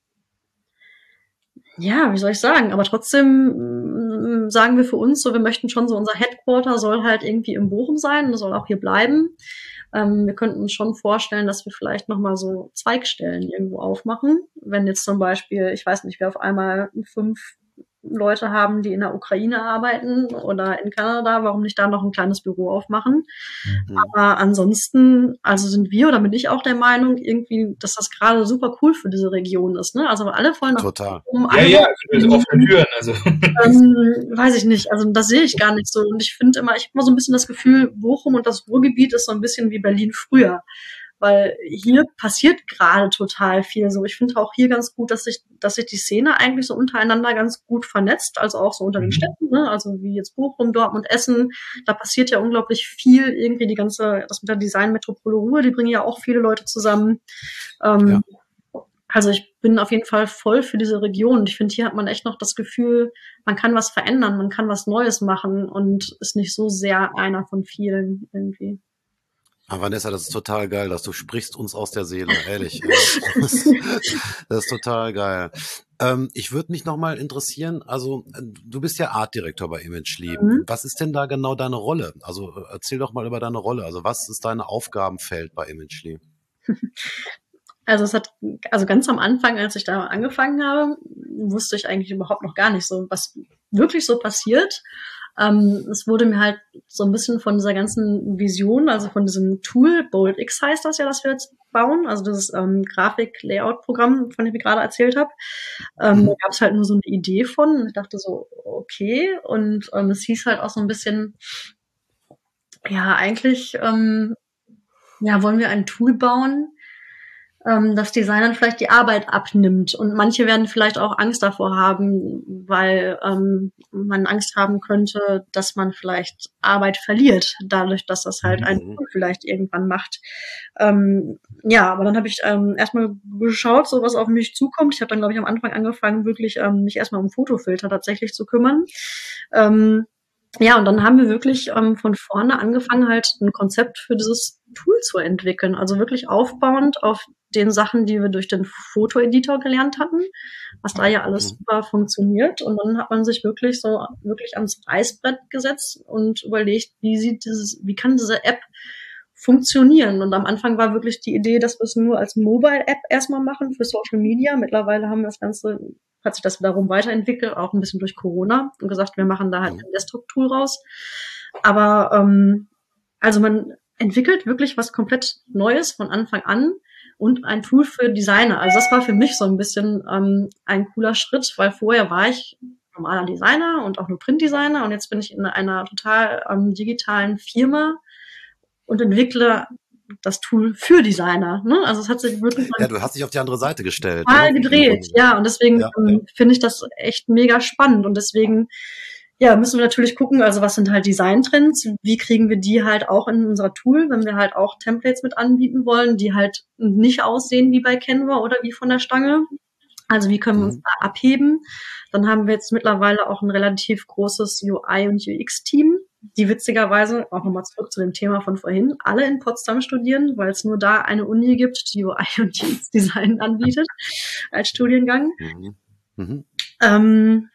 ja, wie soll ich sagen? Aber trotzdem äh, sagen wir für uns so, wir möchten schon so, unser Headquarter soll halt irgendwie in Bochum sein. Das soll auch hier bleiben. Ähm, wir könnten uns schon vorstellen, dass wir vielleicht nochmal so Zweigstellen irgendwo aufmachen. Wenn jetzt zum Beispiel, ich weiß nicht, wir auf einmal fünf Leute haben, die in der Ukraine arbeiten oder in Kanada, warum nicht da noch ein kleines Büro aufmachen? Mhm. Aber ansonsten, also sind wir oder bin ich auch der Meinung, irgendwie, dass das gerade super cool für diese Region ist, ne? Also alle voll nach Total. Um, ja, ja, also offene Türen, also. Ähm, weiß ich nicht, also das sehe ich gar nicht so. Und ich finde immer, ich habe immer so ein bisschen das Gefühl, Bochum und das Ruhrgebiet ist so ein bisschen wie Berlin früher. Weil hier passiert gerade total viel. So, ich finde auch hier ganz gut, dass sich, dass sich die Szene eigentlich so untereinander ganz gut vernetzt, also auch so unter den Städten, ne? Also wie jetzt Bochum, Dortmund, Essen. Da passiert ja unglaublich viel. Irgendwie die ganze, das mit der Designmetropole Ruhr, die bringen ja auch viele Leute zusammen. Ähm, ja. Also ich bin auf jeden Fall voll für diese Region. Und ich finde, hier hat man echt noch das Gefühl, man kann was verändern, man kann was Neues machen und ist nicht so sehr einer von vielen irgendwie. Ah, Vanessa, das ist total geil, dass du sprichst uns aus der Seele, ehrlich. Das, das ist total geil. Ähm, ich würde mich nochmal interessieren, also du bist ja Artdirektor bei Imagely. Mhm. Was ist denn da genau deine Rolle? Also erzähl doch mal über deine Rolle. Also was ist dein Aufgabenfeld bei Imagely? Also es hat, also ganz am Anfang, als ich da angefangen habe, wusste ich eigentlich überhaupt noch gar nicht so, was wirklich so passiert. Ähm, es wurde mir halt so ein bisschen von dieser ganzen Vision, also von diesem Tool, BoldX heißt das ja, das wir jetzt bauen, also dieses ähm, Grafik-Layout-Programm, von dem ich gerade erzählt habe. Ähm, da gab es halt nur so eine Idee von und ich dachte so, okay. Und ähm, es hieß halt auch so ein bisschen, ja, eigentlich ähm, ja, wollen wir ein Tool bauen, ähm, das Designern vielleicht die Arbeit abnimmt. Und manche werden vielleicht auch Angst davor haben, weil ähm, man Angst haben könnte, dass man vielleicht Arbeit verliert, dadurch, dass das halt ein Tool vielleicht irgendwann macht. Ähm, ja, aber dann habe ich ähm, erstmal geschaut, so was auf mich zukommt. Ich habe dann, glaube ich, am Anfang angefangen, wirklich ähm, mich erstmal um Fotofilter tatsächlich zu kümmern. Ähm, Ja, und dann haben wir wirklich ähm, von vorne angefangen, halt ein Konzept für dieses Tool zu entwickeln. Also wirklich aufbauend auf den Sachen, die wir durch den Fotoeditor gelernt hatten, was da ja alles super funktioniert. Und dann hat man sich wirklich so wirklich ans Reißbrett gesetzt und überlegt, wie sieht dieses, wie kann diese App funktionieren? Und am Anfang war wirklich die Idee, dass wir es nur als Mobile-App erstmal machen für Social Media. Mittlerweile haben wir das Ganze hat sich das wiederum weiterentwickelt, auch ein bisschen durch Corona und gesagt, wir machen da halt ein Desktop-Tool raus. Aber ähm, also man entwickelt wirklich was komplett Neues von Anfang an und ein Tool für Designer. Also das war für mich so ein bisschen ähm, ein cooler Schritt, weil vorher war ich normaler Designer und auch nur Printdesigner und jetzt bin ich in einer total ähm, digitalen Firma und entwickle das Tool für Designer, ne? Also es hat sich wirklich ja, du hast dich auf die andere Seite gestellt, total ne? gedreht, ja, und deswegen ja, ähm, ja. finde ich das echt mega spannend und deswegen ja, müssen wir natürlich gucken, also was sind halt Designtrends, wie kriegen wir die halt auch in unser Tool, wenn wir halt auch Templates mit anbieten wollen, die halt nicht aussehen wie bei Canva oder wie von der Stange. Also wie können wir uns da abheben? Dann haben wir jetzt mittlerweile auch ein relativ großes U I- und U X-Team, die witzigerweise, auch nochmal zurück zu dem Thema von vorhin, alle in Potsdam studieren, weil es nur da eine Uni gibt, die U I und U X-Design anbietet als Studiengang. Mhm. Mhm. Ähm,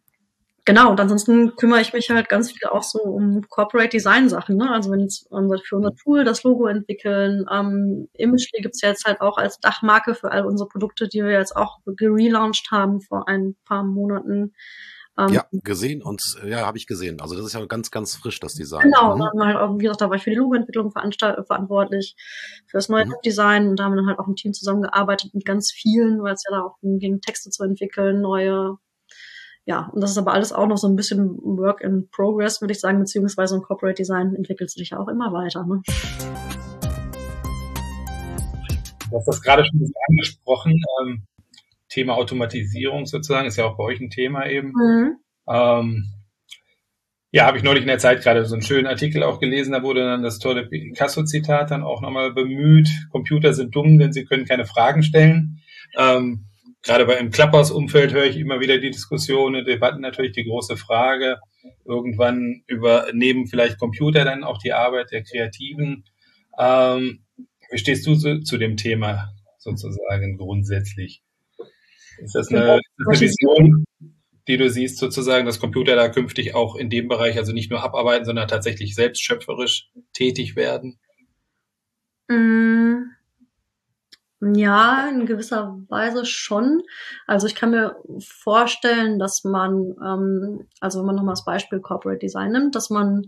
genau, und ansonsten kümmere ich mich halt ganz viel auch so um Corporate Design Sachen, ne? Also wenn jetzt für unser Tool das Logo entwickeln, ähm, Imagely gibt's ja jetzt halt auch als Dachmarke für all unsere Produkte, die wir jetzt auch gelauncht haben vor ein paar Monaten. Ähm, ja, gesehen und ja, habe ich gesehen. Also das ist ja ganz, ganz frisch, das Design. Genau, mhm. dann halt auch, wie gesagt, da war ich für die Logoentwicklung verantwortlich, für das neue mhm. Design und da haben wir dann halt auch im Team zusammengearbeitet mit ganz vielen, weil es ja da auch ging, Texte zu entwickeln, neue, ja, und das ist aber alles auch noch so ein bisschen Work in Progress, würde ich sagen, beziehungsweise ein Corporate Design entwickelt sich ja auch immer weiter, ne? Du hast das gerade schon ein bisschen angesprochen. Ähm, Thema Automatisierung sozusagen ist ja auch bei euch ein Thema eben. Mhm. Ähm, ja, habe ich neulich in der Zeit gerade so einen schönen Artikel auch gelesen, da wurde dann das tolle Picasso-Zitat dann auch nochmal bemüht. Computer sind dumm, denn sie können keine Fragen stellen. Ähm, gerade bei im Clubhouse-Umfeld höre ich immer wieder die Diskussionen, Debatten, natürlich die große Frage. Irgendwann übernehmen vielleicht Computer dann auch die Arbeit der Kreativen. Ähm, wie stehst du zu, zu dem Thema sozusagen grundsätzlich? Ist das eine, ist das eine Vision, die du siehst, sozusagen, dass Computer da künftig auch in dem Bereich also nicht nur abarbeiten, sondern tatsächlich selbst schöpferisch tätig werden? Mm, ja, in gewisser Weise schon. Also ich kann mir vorstellen, dass man, ähm, also wenn man nochmal das Beispiel Corporate Design nimmt, dass man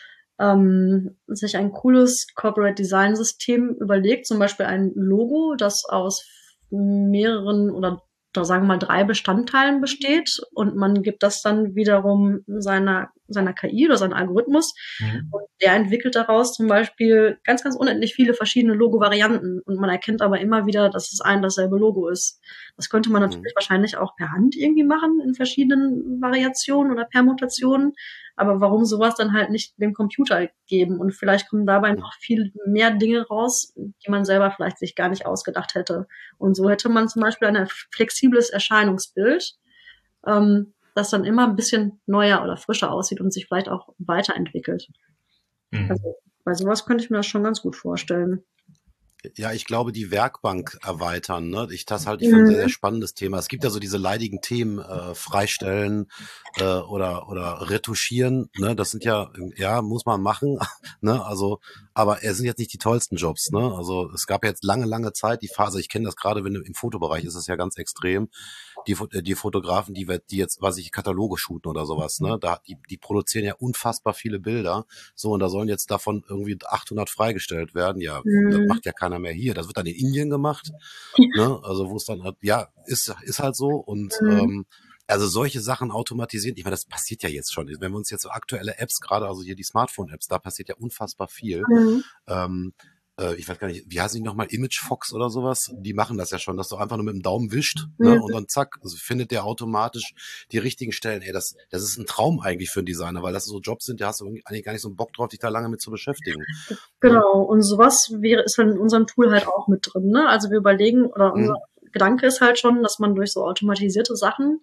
ähm, sich ein cooles Corporate Design System überlegt, zum Beispiel ein Logo, das aus mehreren oder da sagen wir mal drei Bestandteilen besteht und man gibt das dann wiederum seiner, seiner K I oder seinem Algorithmus mhm. und der entwickelt daraus zum Beispiel ganz, ganz unendlich viele verschiedene Logo-Varianten und man erkennt aber immer wieder, dass es ein dasselbe Logo ist. Das könnte man natürlich mhm. wahrscheinlich auch per Hand irgendwie machen in verschiedenen Variationen oder Permutationen, aber warum sowas dann halt nicht dem Computer geben? Und vielleicht kommen dabei noch viel mehr Dinge raus, die man selber vielleicht sich gar nicht ausgedacht hätte. Und so hätte man zum Beispiel ein flexibles Erscheinungsbild, ähm, das dann immer ein bisschen neuer oder frischer aussieht und sich vielleicht auch weiterentwickelt. Mhm. Also bei sowas könnte ich mir das schon ganz gut vorstellen. Ja, ich glaube, die Werkbank erweitern, ne? Ich das halte ich für ein sehr, sehr spannendes Thema. Es gibt ja so diese leidigen Themen, äh, freistellen äh, oder oder retuschieren, ne? Das sind ja, ja, muss man machen, ne? Also, aber es sind jetzt nicht die tollsten Jobs, ne? Also es gab jetzt lange, lange Zeit die Phase, ich kenne das gerade, wenn im Fotobereich ist es ja ganz extrem, die die Fotografen, die die jetzt, was ich, Kataloge shooten oder sowas, ne? Da die die produzieren ja unfassbar viele Bilder, so, und da sollen jetzt davon irgendwie achthundert freigestellt werden. Ja, mhm. Das macht ja keiner mehr hier. Das wird dann in Indien gemacht, ne? Also wo es dann halt, ja, ist ist halt so und mhm. ähm, also solche Sachen automatisieren, ich meine, das passiert ja jetzt schon. Wenn wir uns jetzt so aktuelle Apps, gerade also hier die Smartphone-Apps, da passiert ja unfassbar viel. Mhm. Ähm, äh, ich weiß gar nicht, wie heißen die nochmal, ImageFox oder sowas? Die machen das ja schon, dass du einfach nur mit dem Daumen wischt, mhm. ne? Und dann zack, also findet der automatisch die richtigen Stellen. Ey, das, das ist ein Traum eigentlich für einen Designer, weil das so Jobs sind, da hast du eigentlich gar nicht so einen Bock drauf, dich da lange mit zu beschäftigen. Genau, und sowas wäre, ist dann in unserem Tool halt auch mit drin, ne? Also wir überlegen, oder unser mhm. Gedanke ist halt schon, dass man durch so automatisierte Sachen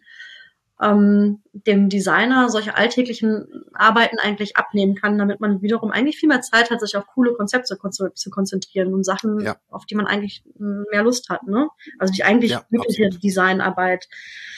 ähm, dem Designer solche alltäglichen Arbeiten eigentlich abnehmen kann, damit man wiederum eigentlich viel mehr Zeit hat, sich auf coole Konzepte kon- zu konzentrieren und Sachen, ja. auf die man eigentlich mehr Lust hat, ne? Also die eigentlich ja, wirkliche Designarbeit.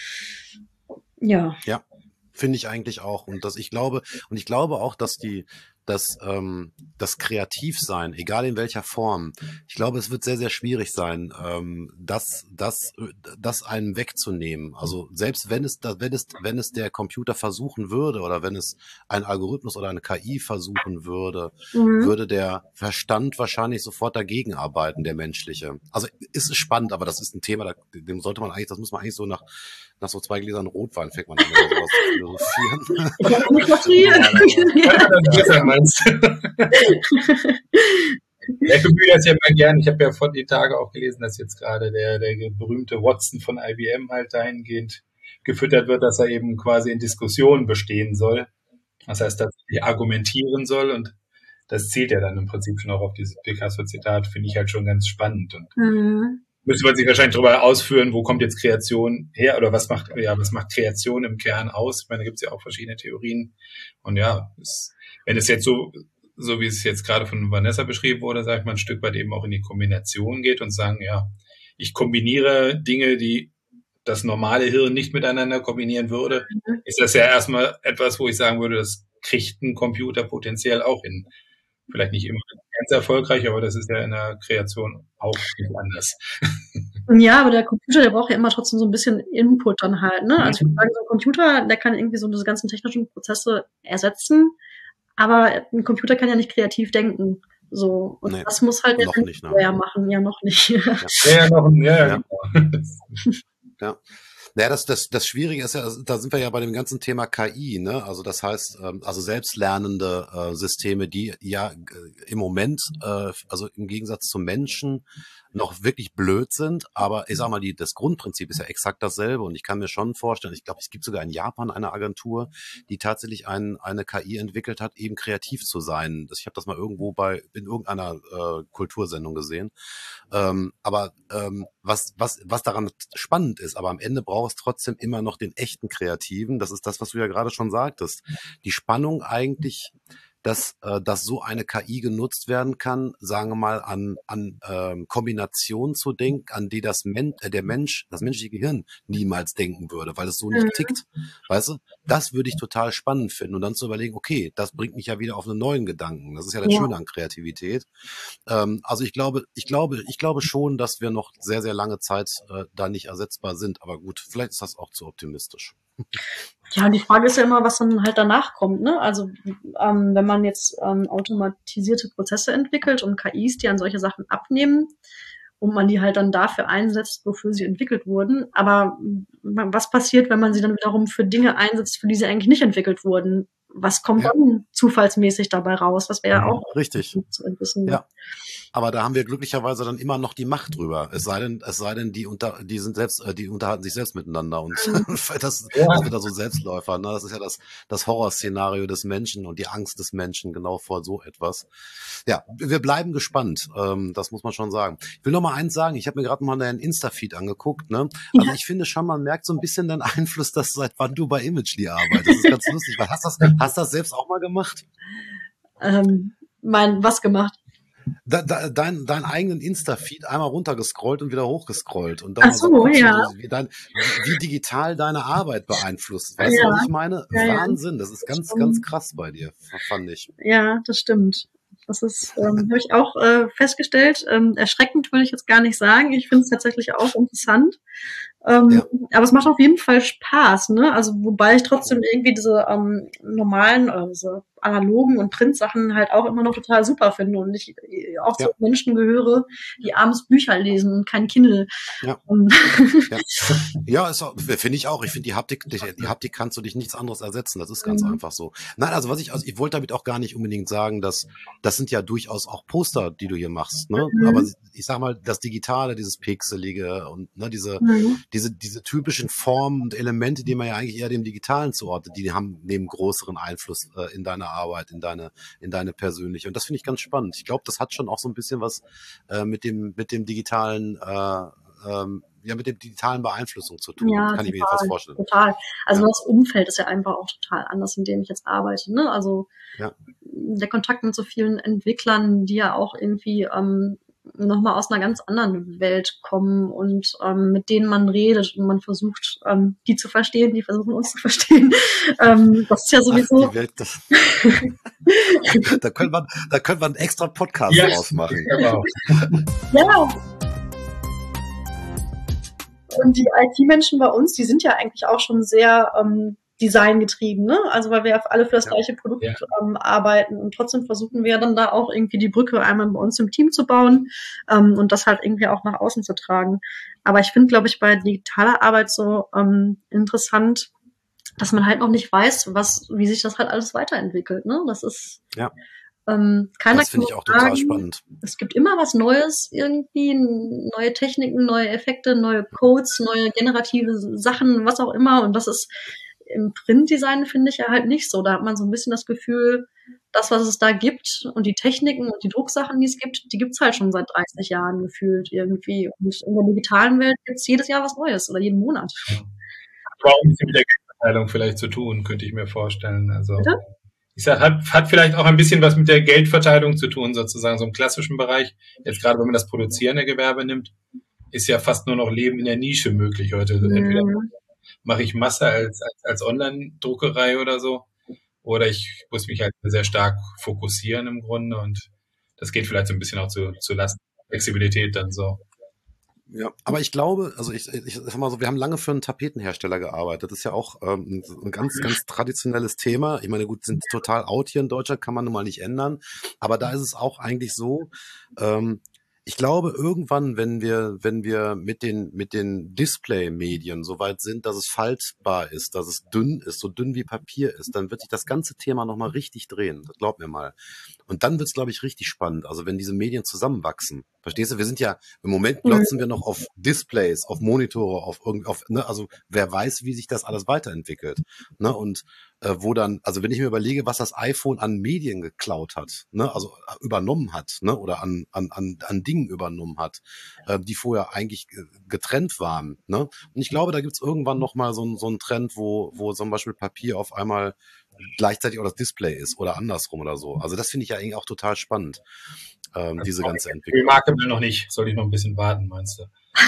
Ja. Ja, finde ich eigentlich auch. Und das, ich glaube, und ich glaube auch, dass die, dass ähm, das Kreativsein, egal in welcher Form, ich glaube, es wird sehr, sehr schwierig sein, ähm, das, das, das einem wegzunehmen. Also selbst wenn es, wenn es, wenn es der Computer versuchen würde oder wenn es ein Algorithmus oder eine K I versuchen würde, mhm. würde der Verstand wahrscheinlich sofort dagegen arbeiten, der menschliche. Also ist es spannend, aber das ist ein Thema, da, dem sollte man eigentlich, das muss man eigentlich so nach nach so zwei Gläsern Rotwein fängt man an, oder sowas zu philosophieren. Ich habe nicht was meinst du? Ja, ich bemühe das ja mal gern. Ich habe ja vor die Tage auch gelesen, dass jetzt gerade der, der berühmte Watson von I B M halt dahingehend gefüttert wird, dass er eben quasi in Diskussionen bestehen soll. Das heißt, dass er argumentieren soll und das zielt ja dann im Prinzip schon auch auf dieses Picasso-Zitat, finde ich halt schon ganz spannend. Und mhm. müsste man sich wahrscheinlich darüber ausführen, wo kommt jetzt Kreation her oder was macht, ja, was macht Kreation im Kern aus? Ich meine, da gibt es ja auch verschiedene Theorien. Und ja, es, wenn es jetzt so, so wie es jetzt gerade von Vanessa beschrieben wurde, sage ich mal, ein Stück weit eben auch in die Kombination geht und sagen, ja, ich kombiniere Dinge, die das normale Hirn nicht miteinander kombinieren würde, mhm. ist das ja erstmal etwas, wo ich sagen würde, das kriegt ein Computer potenziell auch hin. Vielleicht nicht immer ganz erfolgreich, aber das ist ja in der Kreation auch nicht anders. Ja, aber der Computer, der braucht ja immer trotzdem so ein bisschen Input dann halt, ne? Also ich würde sagen, so ein Computer, der kann irgendwie so diese ganzen technischen Prozesse ersetzen, aber ein Computer kann ja nicht kreativ denken. So. Und nee, das muss halt der Software machen, ja noch nicht. Ja, ja, noch, ja, ja, ja. Genau. Ja. Naja, das, das, das Schwierige ist ja, da sind wir ja bei dem ganzen Thema K I, ne? Also das heißt, ähm, also selbstlernende äh, Systeme, die ja äh, im Moment, äh, also im Gegensatz zum Menschen, noch wirklich blöd sind, aber ich sag mal, die, das Grundprinzip ist ja exakt dasselbe und ich kann mir schon vorstellen, ich glaube, es gibt sogar in Japan eine Agentur, die tatsächlich ein, eine K I entwickelt hat, eben kreativ zu sein. Das, ich habe das mal irgendwo bei in irgendeiner äh, Kultursendung gesehen. Ähm, aber ähm, was, was, was daran spannend ist, aber am Ende braucht es trotzdem immer noch den echten Kreativen. Das ist das, was du ja gerade schon sagtest. Die Spannung eigentlich, dass, äh, dass so eine K I genutzt werden kann, sagen wir mal, an, an ähm, Kombinationen zu denken, an die das Men äh, der Mensch, das menschliche Gehirn niemals denken würde, weil es so nicht tickt. Weißt du? Das würde ich total spannend finden und dann zu überlegen, okay, das bringt mich ja wieder auf einen neuen Gedanken. Das ist ja das Ja. Schöne an Kreativität. Ähm, also ich glaube, ich glaube, ich glaube schon, dass wir noch sehr, sehr lange Zeit äh, da nicht ersetzbar sind. Aber gut, vielleicht ist das auch zu optimistisch. Ja, die Frage ist ja immer, was dann halt danach kommt, ne? Also ähm, wenn man jetzt ähm, automatisierte Prozesse entwickelt und K Is, die an solche Sachen abnehmen und man die halt dann dafür einsetzt, wofür sie entwickelt wurden. Aber was passiert, wenn man sie dann wiederum für Dinge einsetzt, für die sie eigentlich nicht entwickelt wurden? Was kommt Ja. dann zufallsmäßig dabei raus? Das wäre ja auch Richtig. zu wissen. Ja. Aber da haben wir glücklicherweise dann immer noch die Macht drüber. Es sei denn, es sei denn, die unter, die sind selbst, äh, die unterhalten sich selbst miteinander und das, Ja. das wird da so Selbstläufer. Ne? Das ist ja das, das Horrorszenario des Menschen und die Angst des Menschen genau vor so etwas. Ja, wir bleiben gespannt. Ähm, das muss man schon sagen. Ich will noch mal eins sagen. Ich habe mir gerade mal deinen Insta-Feed angeguckt. Ne? Also Ja. ich finde schon, man merkt so ein bisschen den Einfluss, dass seit wann du bei Imagely arbeitest. Das ist ganz lustig. Weil hast das, hast das selbst auch mal gemacht? Ähm, mein, was gemacht? Da, da, dein, deinen eigenen Insta-Feed einmal runtergescrollt und wieder hochgescrollt und dann Ach mal so so, gucken, ja. so wie, dein, wie, wie digital deine Arbeit beeinflusst. Weißt du, Ja. was ich meine? Ja, ja. Wahnsinn, das ist ganz, Schon. ganz krass bei dir, fand ich. Ja, das stimmt. Das ist, ähm, habe ich auch äh, festgestellt. Ähm, erschreckend würde ich jetzt gar nicht sagen. Ich finde es tatsächlich auch interessant. Ähm, Ja. Aber es macht auf jeden Fall Spaß, ne? Also wobei ich trotzdem irgendwie diese ähm, normalen, oder diese analogen und Printsachen halt auch immer noch total super finde und ich äh, auch zu Ja. Menschen gehöre, die abends Bücher lesen und kein Kindle. Ja. Ähm, Ja, ja, ist auch- finde ich auch. Ich finde, die Haptik, die, die Haptik kannst du dich nichts anderes ersetzen. Das ist ganz Mhm. einfach so. Nein, also was ich, also ich wollte damit auch gar nicht unbedingt sagen, dass das sind ja durchaus auch Poster, die du hier machst, ne? Mhm. Aber ich sag mal, das Digitale, dieses Pixelige und ne, diese, Mhm. diese, diese typischen Formen und Elemente, die man ja eigentlich eher dem Digitalen zuordnet, die haben neben größeren Einfluss äh, in deine Arbeit, in deine, in deine persönliche. Und das finde ich ganz spannend. Ich glaube, das hat schon auch so ein bisschen was äh, mit dem, mit dem digitalen, äh, ähm, ja, mit dem digitalen Beeinflussung zu tun. Ja, Kann ich mir jedenfalls total, vorstellen. total. Also Ja. das Umfeld ist ja einfach auch total anders, in dem ich jetzt arbeite, ne? Also Ja. der Kontakt mit so vielen Entwicklern, die ja auch irgendwie ähm, nochmal aus einer ganz anderen Welt kommen und ähm, mit denen man redet und man versucht, ähm, die zu verstehen, die versuchen uns zu verstehen. ähm, das ist ja Ach, sowieso. die Welt, das, da könnte man, da könnte man einen extra Podcast Ja. draus machen. Genau. Ja. Und die I T-Menschen bei uns, die sind ja eigentlich auch schon sehr ähm, designgetrieben, ne? Also weil wir ja alle für das Ja. gleiche Produkt Ja. ähm, arbeiten und trotzdem versuchen wir dann da auch irgendwie die Brücke einmal bei uns im Team zu bauen ähm, und das halt irgendwie auch nach außen zu tragen. Aber ich finde, glaube ich, bei digitaler Arbeit so ähm, interessant, dass man halt noch nicht weiß, was, wie sich das halt alles weiterentwickelt, ne? Das ist Ja. ähm, keiner Das finde kann ich auch total sagen, spannend. es gibt immer was Neues irgendwie, neue Techniken, neue Effekte, neue Codes, neue generative Sachen, was auch immer. Und das ist im Printdesign, finde ich, ja halt nicht so. Da hat man so ein bisschen das Gefühl, das, was es da gibt und die Techniken und die Drucksachen, die es gibt, die gibt's halt schon seit dreißig Jahren gefühlt irgendwie. Und in der digitalen Welt gibt's jedes Jahr was Neues oder jeden Monat. Aber auch ein bisschen mit der Geldverteilung vielleicht zu tun, könnte ich mir vorstellen. Also Bitte? ich sag, hat, hat vielleicht auch ein bisschen was mit der Geldverteilung zu tun, sozusagen, so im klassischen Bereich. Jetzt gerade, wenn man das produzierende Gewerbe nimmt, ist ja fast nur noch Leben in der Nische möglich heute. Also entweder Mhm. mache ich Masse als, als, als Online-Druckerei oder so, oder ich muss mich halt sehr stark fokussieren im Grunde und das geht vielleicht so ein bisschen auch zu, zu Lasten der Flexibilität dann so. Ja, aber ich glaube, also ich, ich sag mal so, wir haben lange für einen Tapetenhersteller gearbeitet. Das ist ja auch ähm, ein ganz, ganz traditionelles Thema. Ich meine, gut, sind total out hier in Deutschland, kann man nun mal nicht ändern. Aber da ist es auch eigentlich so, ähm, ich glaube, irgendwann, wenn wir, wenn wir mit den, mit den Display-Medien so weit sind, dass es faltbar ist, dass es dünn ist, so dünn wie Papier ist, dann wird sich das ganze Thema nochmal richtig drehen. Das glaub mir mal. Und dann wird's, glaube ich, richtig spannend. Also wenn diese Medien zusammenwachsen. Verstehst du? Wir sind ja, im Moment glotzen wir noch auf Displays, auf Monitore, auf irgend, auf, ne, also wer weiß, wie sich das alles weiterentwickelt. Ne? Und äh, wo dann, also wenn ich mir überlege, was das iPhone an Medien geklaut hat, ne, also äh, übernommen hat, ne, oder an, an, an, an Dingen übernommen hat, äh, die vorher eigentlich äh, getrennt waren, ne. Und ich glaube, da gibt's irgendwann nochmal so, so einen Trend, wo, wo zum Beispiel Papier auf einmal gleichzeitig auch das Display ist oder andersrum oder so. Also das finde ich ja eigentlich auch total spannend, ähm, diese ganze Entwicklung. Remarkable noch nicht, sollte ich noch ein bisschen warten, meinst du?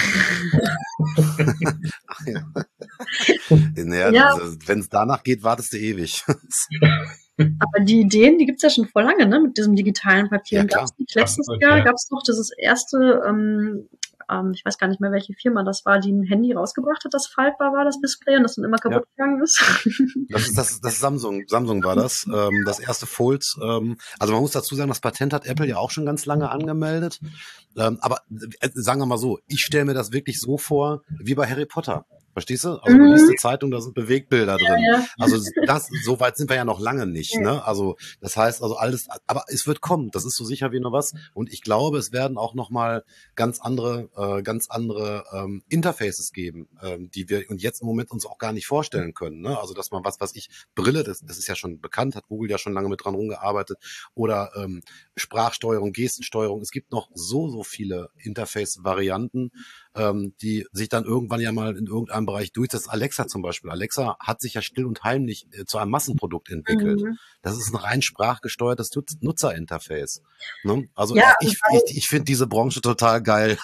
Ach ja. Naja, Ja. wenn es danach geht, wartest du ewig. Aber die Ideen, die gibt's ja schon vor lange, ne, mit diesem digitalen Papier. Ja, Und klar. gab's nicht letztes Absolut, Jahr, ja. gab's doch dieses erste, ähm, ähm, ich weiß gar nicht mehr, welche Firma das war, die ein Handy rausgebracht hat, das faltbar war, das Display, und das dann immer kaputt gegangen ist. Das ist das, das ist Samsung. Samsung war das. Ähm, das erste Fold. Ähm, also man muss dazu sagen, das Patent hat Apple ja auch schon ganz lange angemeldet. Ähm, aber äh, sagen wir mal so, ich stelle mir das wirklich so vor, wie bei Harry Potter. Verstehst du? Also du liest die Zeitung, da sind Bewegtbilder drin. Ja. Also das, so weit sind wir ja noch lange nicht. Ne? Also das heißt, also alles, aber es wird kommen. Das ist so sicher wie nur was. Und ich glaube, es werden auch noch mal ganz andere, äh, ganz andere ähm, Interfaces geben, ähm, die wir und jetzt im Moment uns auch gar nicht vorstellen können. Ne? Also dass man was, was ich Brille, das, das ist ja schon bekannt, hat Google ja schon lange mit dran rumgearbeitet. Oder ähm, Sprachsteuerung, Gestensteuerung. Es gibt noch so so viele Interface-Varianten, ähm, die sich dann irgendwann ja mal in irgendeinem Bereich durchsetzen. Alexa zum Beispiel. Alexa hat sich ja still und heimlich äh, zu einem Massenprodukt entwickelt. Mhm. Das ist ein rein sprachgesteuertes Nutz- Nutzerinterface. Ne? Also Ja, ich, ich, ich finde diese Branche total geil.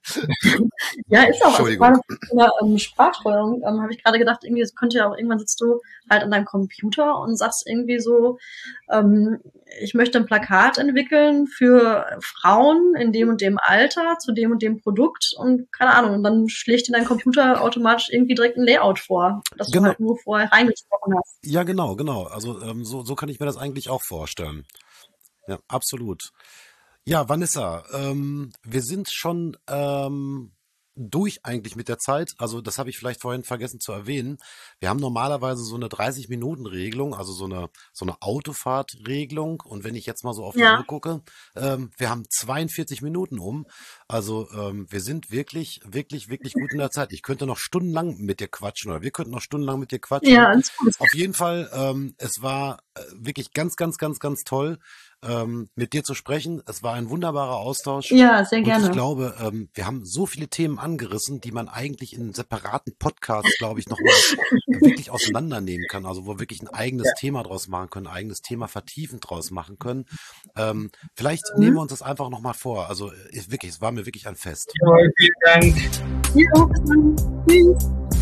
Ja, ist auch. Also Entschuldigung. gerade bei der ähm, Sprachsteuerung ähm, habe ich gerade gedacht, irgendwie, es könnte ja auch, irgendwann sitzt du halt an deinem Computer und sagst irgendwie so, ähm, ich möchte ein Plakat entwickeln für Frauen in dem und dem Alter, zu dem und dem Produkt und keine Ahnung, und dann schlägt dir dein Computer automatisch irgendwie direkt ein Layout vor, das Genau. du halt nur vorher reingesprochen hast. Ja, genau, genau. Also ähm, so, so kann ich mir das eigentlich auch vorstellen. Ja, absolut. Ja, Vanessa, ähm, wir sind schon ähm, durch eigentlich mit der Zeit. Also das habe ich vielleicht vorhin vergessen zu erwähnen. Wir haben normalerweise so eine dreißig-Minuten-Regelung, also so eine so eine Autofahrtregelung. Und wenn ich jetzt mal so auf die Ja. Uhr gucke, ähm, wir haben zweiundvierzig Minuten um. Also ähm, wir sind wirklich, wirklich, wirklich gut in der Zeit. Ich könnte noch stundenlang mit dir quatschen oder wir könnten noch stundenlang mit dir quatschen. Ja, alles gut. Auf jeden Fall, ähm, es war äh, wirklich ganz, ganz, ganz, ganz toll, ähm, mit dir zu sprechen. Es war ein wunderbarer Austausch. Ja, sehr Und ich gerne. glaube, ähm, wir haben so viele Themen angerissen, die man eigentlich in separaten Podcasts, glaube ich, nochmal wirklich auseinandernehmen kann. Also wo wir wirklich ein eigenes Thema draus machen können, ein eigenes Thema vertiefend draus machen können. Ähm, vielleicht Mhm. nehmen wir uns das einfach nochmal vor. Also äh, wirklich, es war mir wirklich ein Fest. Jawohl, vielen Dank. Ja, bis dann. Tschüss.